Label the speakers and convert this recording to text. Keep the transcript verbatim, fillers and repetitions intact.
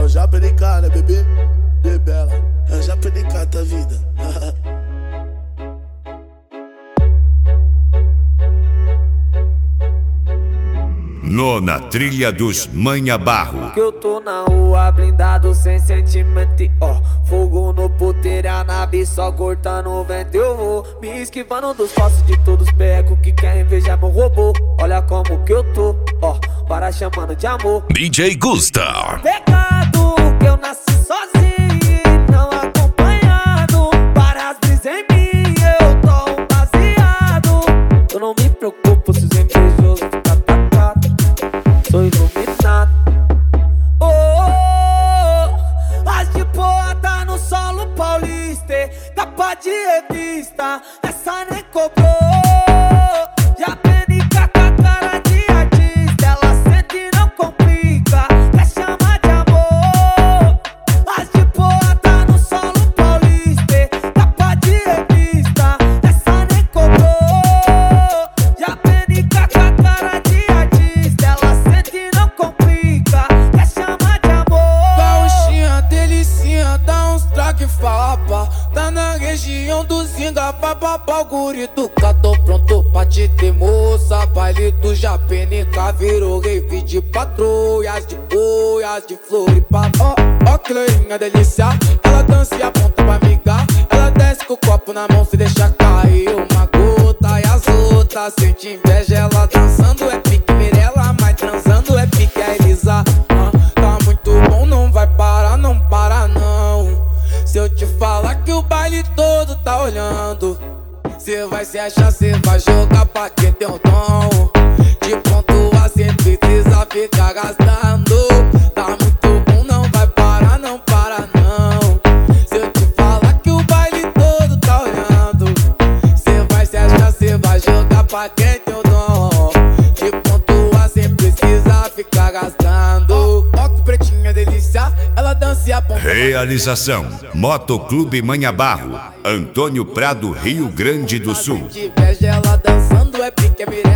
Speaker 1: Eu já penica, né, bebê? Bebela, eu já penica tua vida.
Speaker 2: Nona trilha dos Manha Barro.
Speaker 3: Que eu tô na rua blindado sem sentimento, ó. Fogo no puteiro, a nave só cortando o vento. Eu vou me esquivando dos falsos de todos becos que querem invejar meu robô. Olha como que eu tô, ó, para chamando de amor.
Speaker 2: D J Gusta.
Speaker 3: Pecado que eu nasci sozinho e não acompanhado. Para as brisas em mim eu tô um baseado. Eu não me preocupo se os invejosos ficar atacados. Sou iluminado. Oh, oh, oh. As de boa tá no solo paulista, capa de revista, essa nem cobrou. Já penica com a cara de artista, ela sente e não complica, quer chamar de amor. As de boa tá no solo paulista, capa de revista, essa nem cobrou. Já penica com a cara de artista, ela sente e não complica, quer chamar de amor.
Speaker 4: Gauchinha, delicinha, dá uns traque fapa. Tá na região do Zinga, papapá, o guri do cá. Tô pronto pra te ter, moça. Baile do Japenica virou rave de patrulhas, de boias, de Floripa. Ó, ó que loirinha delícia, ela dança e aponta pra amigar. Ela desce com o copo na mão, se deixa cair uma gota. E as outras sente inveja, ela dançando é pique Mirella, mas transando é pique a Elisa. Ah, tá muito bom, não vai parar, não para não. Se eu te falar que o baile todo tá olhando, cê vai se achar, cê vai jogar pra quem tem o dom. De pontua cê precisa ficar gastando. Tá muito bom, não vai parar, não para não. Se eu te falar que o baile todo tá olhando, cê vai se achar, cê vai jogar pra quem tem o dom. De pontua cê precisa ficar gastando. Ó que pretinha delícia, ela dança e aponta.
Speaker 2: Realização: Motoclube Manha Barro, Antônio Prado, Rio Grande do Sul.
Speaker 4: Inveja, ela dançando é pique, é